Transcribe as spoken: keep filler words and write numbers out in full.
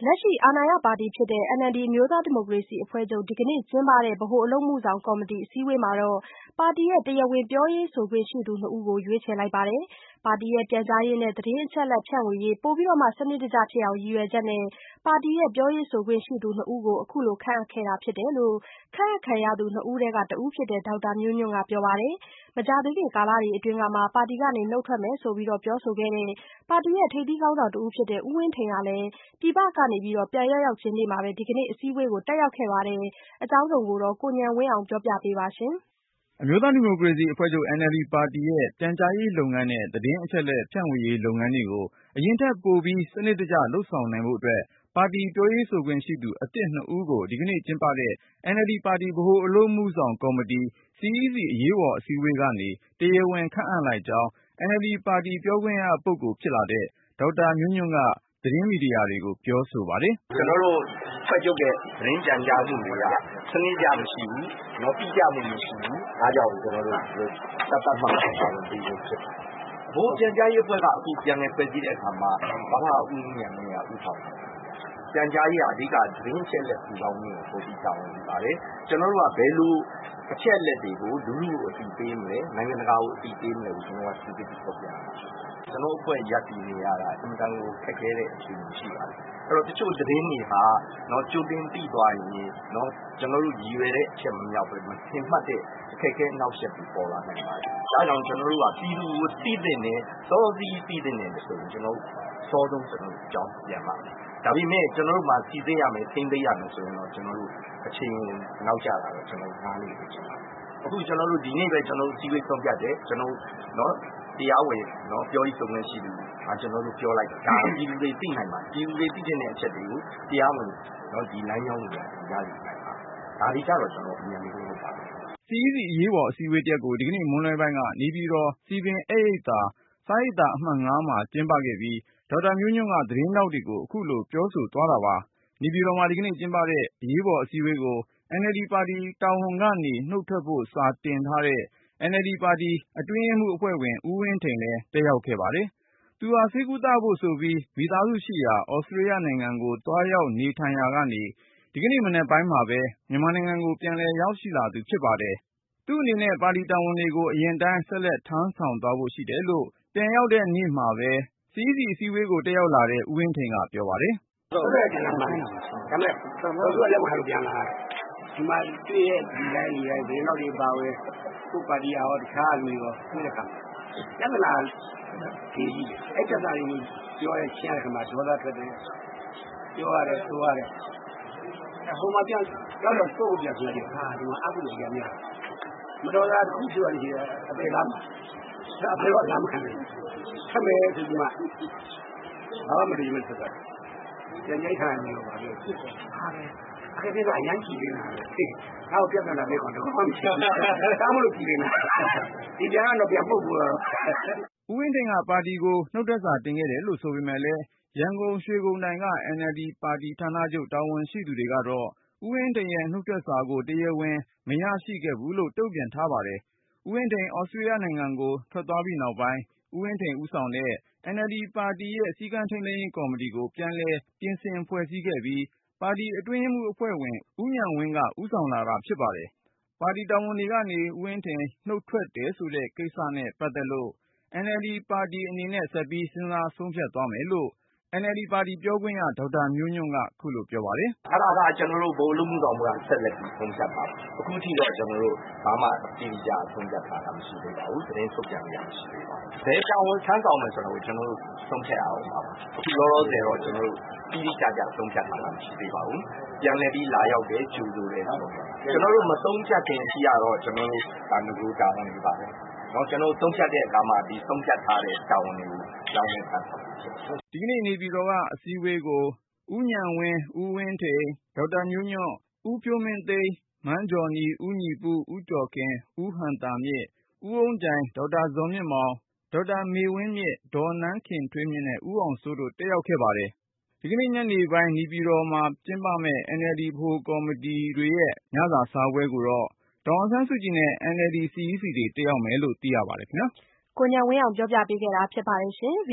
လက်ရှိအာဏာရပါတီဖြစ်တဲ့ အန်အယ်လ်ဒီ အမျိုးသားဒီမိုကရေစီအဖွဲ့ချုပ် ဒီကနေ့ကျင်းပတဲ့ ဗဟိုအလုပ်အမှုဆောင်ကော်မတီအစည်းအဝေးမှာတော့ ပါတီရဲ့ တရားဝင်ပြောရေးဆိုခွင့်ရှိသူနှစ်ဦးကို ရွေးချယ်လိုက်ပါတယ်။ ပါတီရဲ့ ပြန်ကြားရေးနဲ့ သတင်းအချက်အလက်ဖြန့်ဝေရေး ပိုမိုစနစ်တကျဖြစ်အောင် ရည်ရွယ်ချက်နဲ့ ပါတီရဲ့ ပြောရေးဆိုခွင့်ရှိသူနှစ်ဦးကို အခုလိုခန့်အပ်ခဲ့တာဖြစ်တယ်လို့ ခန့်အပ်ခံရသူနှစ်ဦးထဲက တဦးဖြစ်တဲ့ ဒေါက်တာမျိုးညွန့်ကပြောပါတယ်။ မကြာသေးခင်ကာလတွေအတွင်းကမှ ပါတီကနေနုတ်ထွက်မယ်ဆိုပြီးပြောဆိုခဲ့တဲ့ ပါတီရဲ့ ထိပ်သီးခေါင်းဆောင်တဦးဖြစ်တဲ့ ဦးဝင်းထိန်ကလည်း ပြည်ပကနေ ပြန်ရောက်ရောက်ချင်းနေ့မှာပဲ ဒီကနေ့အစည်းအဝေးကို တက်ရောက်ခဲ့ပါတယ်။ အကြောင်းစုံကိုတော့ ကိုဉာဏ်ဝင်းအောင်က ပြောပြပါမယ်။ အမျိုးသားဒီမိုကရေစီအဖွဲ့ချုပ် အန်အယ်လ်ဒီ ပါတီရဲ့ ပြန်ကြားရေးလုပ်ငန်းနဲ့ သတင်းအချက်အလက်ဖြန့်ဝေရေးလုပ်ငန်းတွေကို အရင်ထက်ပိုပြီး စနစ်တကျလုပ်ဆောင်နိုင်ဖို့အတွက် ပါတီပြောရေးဆိုခွင့်ရှိသူ အသစ်နှစ်ဦးကို ဒီကနေ့ကျင်းပတဲ့ အန်အယ်လ်ဒီ ပါတီ ဗဟိုအလုပ်အမှုဆောင်ကော်မတီ စီ အီးစီ အရေးပေါ်အစည်းအဝေးကနေ တရားဝင်ခန့်အပ်လိုက်ကြောင်း အန်အယ်လ်ဒီ ပါတီပြောခွင့်ရပုဂ္ဂိုလ်ဖြစ်လာတဲ့ ဒေါက်တာမျိုးညွန့်က သတင်းမီဒီယာတွေကို ပြောဆိုပါတယ်။ “ကျနော်တို့အဖွဲ့ချုပ်ရဲ့သတင်းပြန်ကြားမှုတွေက စနစ်တကျမရှိဘူး၊ တိကျမှုမရှိဘူး။ ဒါကြောင့်ကျနော်တို့ သတ်သတ်မှတ်မှတ်တာဝန်ပေးခြင်းဖြစ်ပါတယ်။ ဗဟိုပြန်ကြားရေးအဖွဲ့က အခုပြန်လည်ဖွဲ့စည်းတဲ့အခါမှာ ဗကဦးဉာဏ်ဝင်းက ဦးဆောင်ပါတယ်။ ပြန်ကြားရေးက အဓိကသတင်းအချက်အလက်စုဆောင်းခြင်းကို ပိုပြီးတာဝန်ယူပါတယ်။ ကျနော်တို့က ဘယ်လိုအချက်အလက်တွေကို လူထုကိုအသိပေးမလဲ၊ နိုင်ငံတကာကိုအသိပေးမလဲကို ကျနော်တို့က စီစစ်ပြီးဖော်ပြရမှာဖြစ်ပါတယ်။ ကျနော်တို့အဖွဲ့ရပ်တည်နေရတာ အင်မတန်ကိုခက်ခဲတဲ့အခြေအနေရှိပါတယ်။ အဲဒီတော့ တချို့သတင်းတွေဟာ ကြိုတင်သိသွားရင် ကျနော်တို့ရည်ရွယ်တဲ့အချက်မမြောက်ပဲ မထင်မှတ်တဲ့အခက်အခဲအနှောင့်အယှက်တွေပေါ်လာနိုင်ပါတယ်။ ဒါကြောင့်ကျနော်တို့က ပြည်သူကိုသိသင့်တယ်၊ စောစီးသိသင့်တယ်ဆိုရင် ကျနော်တို့ အစောဆုံးကျနော်တို့အကြောင်းပြန်ပါမယ်။ ဒါပေမယ့် ကျနော်တို့မှာ စိစစ်ရမယ် ထိန်းသိမ်းရမယ်ဆိုရင်တော့ ကျနော်တို့အချိန်နောက်ကျတာတော့ ကျနော်တို့နားလည်စေချင်ပါတယ်။ အခုကျနော်တို့ ဒီနေ့ပဲ ကျနော်တို့အစည်းအဝေးဆုံးဖြတ်တယ်။ ကျနော်တို့ တရားဝင်ပြောရေးဆိုခွင့်ရှိသူက ကျနော်တို့ပြောလိုက်တယ်။ ဒါပြည်သူတွေသိနိုင်ပါတယ်။ ပြည်သူတွေသိသင့်တဲ့အချက်တွေကို တရားဝင်ဒီလမ်းကြောင်းကိုရယူနိုင်ပါတယ်။ ဒါတွေကျတော့ ကျနော်တို့အမြန်ဆုံးလုပ်ပါမယ်။ ” စီ အီးစီ အရေးပေါ်အစည်းအဝေးတရပ်ကို ဒီကနေ့မွန်းလွဲပိုင်းက နေပြည်တော် စည်ပင်ဧည့်ရိပ်သာ စာရိပ်သာအမှတ် ၅ မှာကျင်းပခဲ့ပြီး ဒေါက်တာမျိုးညွန့်က သတင်းထောက်တွေကို အခုလိုပြောဆိုသွားတာပါ။ နေပြည်တော်မှာ ဒီကနေ့ကျင်းပတဲ့ အရေးပေါ်အစည်းအဝေးကို အန်အယ်လ်ဒီ ပါတီတာဝန်ကနေနုတ်ထွက်ဖို့ စာတင်ထားတဲ့ အန်အယ်လ်ဒီ ပါတီအတွင်းရေးမှူးအဖွဲ့ဝင် ဦးဝင်းထိန်လည်း တက်ရောက်ခဲ့ပါတယ်။ သူဟာ ဆေးကုသဖို့ဆိုပြီး မိသားစုရှိရာ သြစတြေးလျနိုင်ငံကို သွားရောက်နေထိုင်ရာကနေ ဒီကနေ့မနက်ပိုင်းမှာပဲ မြန်မာနိုင်ငံကို ပြန်လည်ရောက်ရှိလာသူဖြစ်ပါတယ်။ သူ့အနေနဲ့ ပါတီတာဝန်တွေကို အရင်အတိုင်း ဆက်လက်ထမ်းဆောင်သွားဖို့ရှိတယ်လို့ ပြန်ရောက်တဲ့နေ့မှာပဲ စီ အီးစီ အစည်းအဝေးကို တက်ရောက်လာတဲ့ ဦးဝင်းထိန်ကပြောပါတယ်။ “ဟုတ်ကဲ့ပြန်လာမှာပါ။ ဒါပေမယ့် ဒေါ်စုကလက်မခံလို့ပြန်လာတာ။ ဒီမှာတွေ့တဲ့လူတိုင်းလူတိုင်း သတင်းထောက်တွေအပါအဝင် ကိုယ့်ပါတီကရော တခြားလူတွေရော တွေ့တဲ့အခါမှာ ပြဿနာတွေကြီးတယ်။ အဲဒီပြဿနာတွေကိုပြောတဲ့ရှင်းတဲ့အခါမှာ ဒေါသထွက်တယ်။ ပြောရတယ်ဆိုရတယ်။ ဟိုမှာပြန်ရောက်တော့ ကိုယ့်ကိုပြန်ဆိုလိုက်တော့ ဒီမှာအဂတိအရမ်းများတယ်။ မတော်တာတခုဖြစ်သွားလို့ရှိရင် အပယ်ခံရမှာ။ အပယ်တော့လက်မခံနိုင်ဘူး။ ထွက်မယ်ဆိုပြီးမှ ဘာမှမတွေးပဲထွက်သွားတယ်။ ပြန်ကြားရေးဌာနကိုဘာပြောလဲဆိုတော့ အခက်အခဲကအရမ်းကြီးနေတာပဲ။ ငါ့ကိုပြဿနာပေးခေါ်တခုမှမရှိဘူး။ ဒါမှမဟုတ်ကြည်လင်တာ။ ဒီပြန်ကတော့ပြန်ပုတ်ကုန်တော့။” ဦးဝင်းထိန်က ပါတီကိုနုတ်ထွက်စာတင်ခဲ့တယ်လို့ဆိုပေမယ့်လည်း ရန်ကုန်ရွှေဂုံတိုင်က အန်အယ်လ်ဒီ ပါတီဌာနချုပ်တာဝန်ရှိသူတွေကတော့ ဦးဝင်းထိန်ရဲ့ နုတ်ထွက်စာကို တရားဝင်မရရှိခဲ့ဘူးလို့ တုံ့ပြန်ထားပါတယ်။ ဦးဝင်းထိန် သြစတြေးလျနိုင်ငံကို ထွက်သွားပြီးနောက်ပိုင်း ဦးဝင်းထိန်ဦးဆောင်တဲ့ အန်အယ်လ်ဒီ ပါတီရဲ့ စည်းကမ်းထိန်းသိမ်းရေးကော်မတီကို ပြန်လည်ပြင်ဆင်ဖွဲ့စည်းခဲ့ပြီး ပါတီအတွင်းရေးမှူးအဖွဲ့ဝင် ဦးဉာဏ်ဝင်းက ဦးဆောင်လာတာဖြစ်ပါတယ်။ ပါတီတာဝန်တွေကနေ ဦးဝင်းထိန်နုတ်ထွက်တယ်ဆိုတဲ့ကိစ္စနဲ့ပတ်သက်လို့ အန်အယ်လ်ဒီ ပါတီအနေနဲ့ ဆက်ပြီးစဉ်းစားဆုံးဖြတ်သွားမယ်လို့ အန်အယ်လ်ဒီ ပါတီပြောခွင့်ရ ဒေါက်တာမျိုးညွန့်က ခုလိုပြောပါတယ်။ “အဲဒါကကျနော်တို့ ဗဟိုအလုပ်အမှုဆောင်အဖွဲ့က ဆက်လက်ပြီးဆုံးဖြတ်ပါမယ်။ အခုထိတော့ ကျနော်တို့ ဘာမှတိတိကျကျဆုံးဖြတ်ထားတာမရှိသေးပါဘူး။ သတင်းထုတ်ပြန်တာမရှိသေးပါဘူး။ ဘယ်တာဝန်ထမ်းဆောင်မယ်ဆိုတာကို ကျနော်တို့ဆုံးဖြတ်ရဦးမှာပါ။ အခုလောလောဆယ်တော့ ကျနော်တို့ တိတိကျကျဆုံးဖြတ်ထားတာမရှိသေးပါဘူး။ ပြန်လည်ပြီးလာရောက်တယ် ကြိုဆိုတယ်။ ကျနော်တို့မဆုံးဖြတ်ခင်အထိကတော့ ကျနော်တို့ဒါနဂိုတာဝန်တွေပါပဲ။ ကျနော်တို့ဆုံးဖြတ်တဲ့အခါမှာ ဒီဆုံးဖြတ်ထားတဲ့တာဝန်တွေကို ပြောင်းလဲထမ်းဆောင်မှာဖြစ်ပါတယ်။ ” ဒီကနေ့နေပြည်တော်ကအစည်းအဝေးကို ဦးဉာဏ်ဝင်း၊ ဦးဝင်းထိန်၊ ဒေါက်တာမျိုးညွန့်၊ ဦးဖြိုးမင်းသိန်း၊ မန်းဂျော်နီ၊ ဦးညီပု၊ ဦးကျော်ခင်၊ ဦးဟံသာမြင့်၊ ဦးအုန်းကြိုင်၊ ဒေါက်တာဇော်မြင့်မောင်၊ ဒေါက်တာမေဝင်းမြင့်၊ ဒေါ်နန်းခင်ထွေးမြင့်နဲ့ ဦးအောင်စိုးတို့ တက်ရောက်ခဲ့ပါတယ်။ ဒီကနေ့ညနေပိုင်း နေပြည်တော်မှာကျင်းပမယ့် အန်အယ်လ်ဒီ ဗဟိုကော်မတီတွေရဲ့ ညစာစားပွဲကိုတော့ ဒေါ်အောင်ဆန်းစုကြည်နဲ့ အန်အယ်လ်ဒီ စီ အီးစီတွေ တက်ရောက်မယ်လို့ သိရပါတယ်ခင်ဗျာ။ ကိုဉာဏ်ဝင်းအောင်ပြောပြပေးခဲ့တာဖြစ်ပါတယ်ရှင်။